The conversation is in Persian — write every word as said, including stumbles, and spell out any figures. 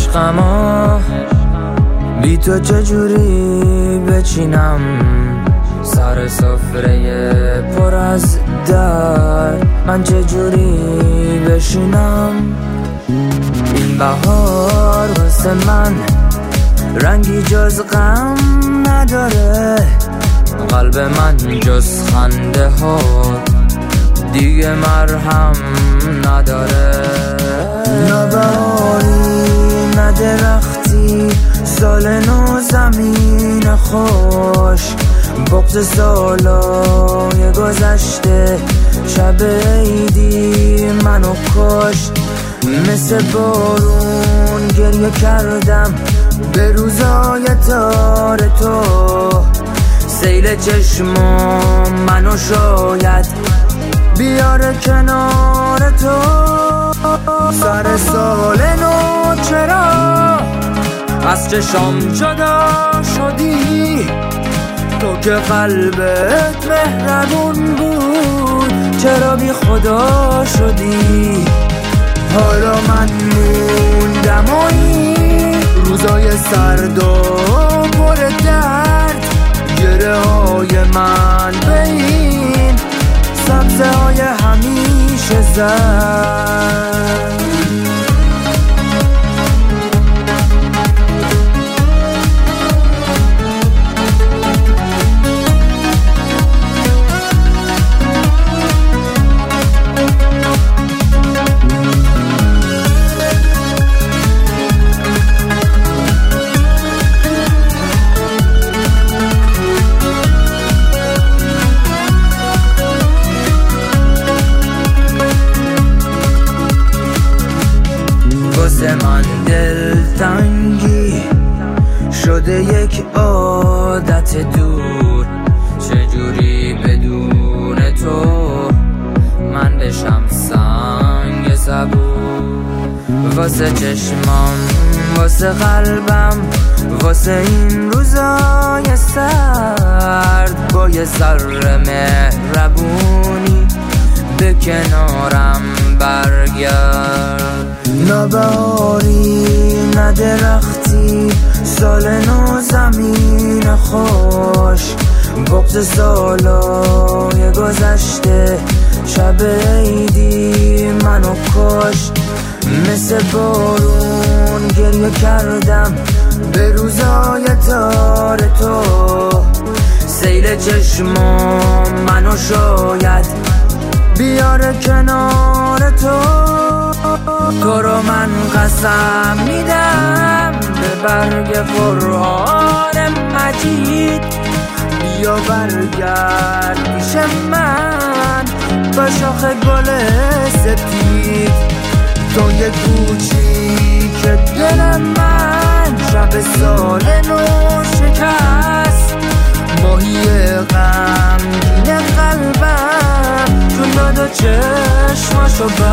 عشقما بی تو چجوری بچینم سر سفره پر از درد، من چجوری بشینم. این بهار واسه من رنگی جز غم نداره، قلب من جز خنده ها دیگه مرهم نداره. نه بهاری نه درختی، سال نو زمین خوش، بغض سالای گذشته شب عیدی منو کشت. مثل بارون گریه کردم به روزای تار تو، سیل چشمام منو شاید بیاره کنار تو. سر سال نو چرا از چشام جدا شدی؟ تو که قلبت مهربون بود چرا بی خدا شدی؟ حالا من موندم و این روزای سرد و پر درد، گره های من به این سبزه های همیشه زرد. واسه من دلتنگی شده یک عادت دور، چجوری بدون تو من بشم سنگ صبور. واسه چشمام واسه قلبم واسه این روزای سرد، با یه ذره مهربونی به کنارم برگرد. نه بهاری نه درختی، سال نو زمین خوش، بغض سالای گذشته شب عیدی منو کشت. مثل بارون گریه کردم به روزای تار تو، سیل چشمام منو شاید بیاره کنار تو. تو رو من قسم میدم به برگ قرآن مجید، بیا برگرد پیش من با شاخ گل سپید. تو یه کوچیک دل من شب سال نو شکست، ماهی غمگین قلبم چون داد و چشماشو